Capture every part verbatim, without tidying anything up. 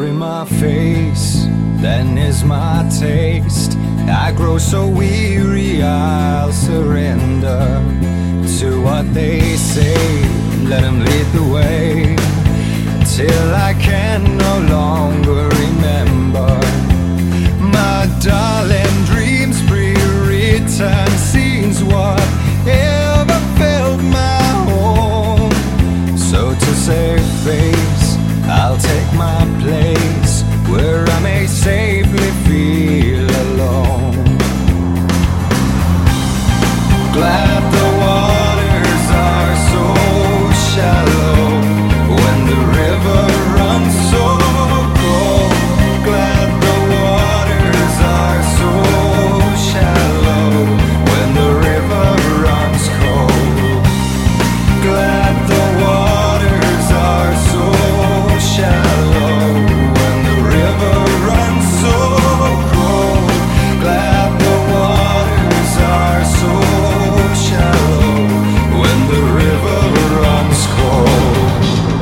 in my face, then is my taste. I grow so weary, I'll surrender to what they say. Let them lead the way till I can no longer remember. My darling, dreams pre-written scenes, whatever filled my home. So to save face, I'll take my place where I may safely feel alone. Glad the waters are so shallow when the river runs so cold. Glad the waters are so shallow when the river runs cold. Glad the waters are so shallow when the river runs so cold. Glad the waters are so shallow when the river runs cold.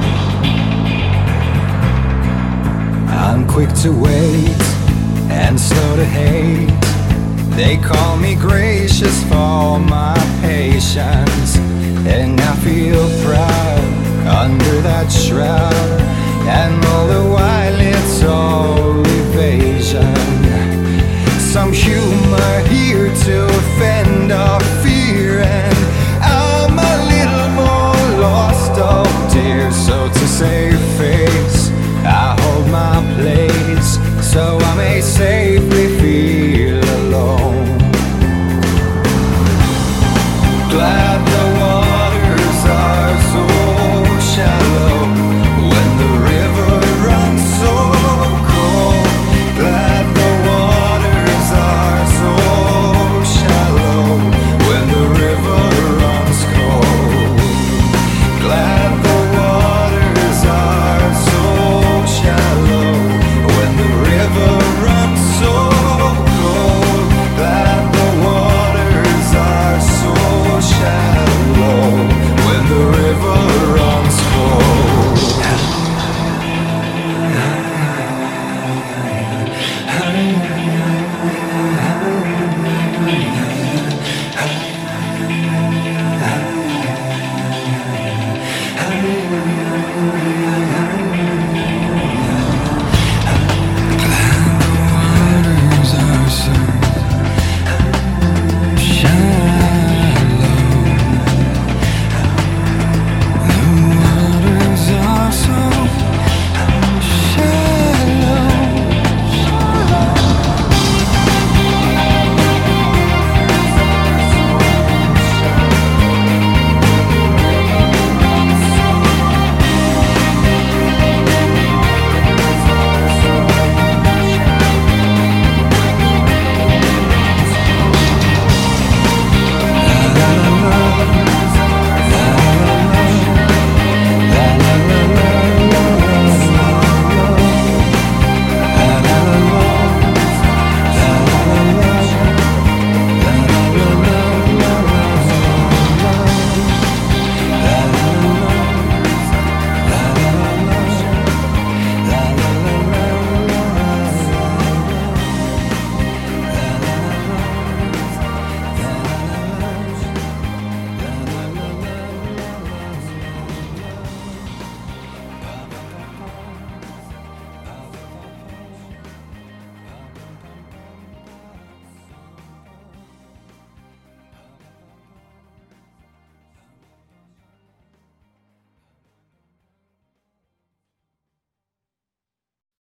I'm quick to wait and slow to hate. They call me gracious for my patience, and I feel proud under that shroud. And all the while it's all evasion. Some humor here to offend our fear, and I'm a little more lost, oh dear. So to save face, I hold my place so I may safely feel alone. Glad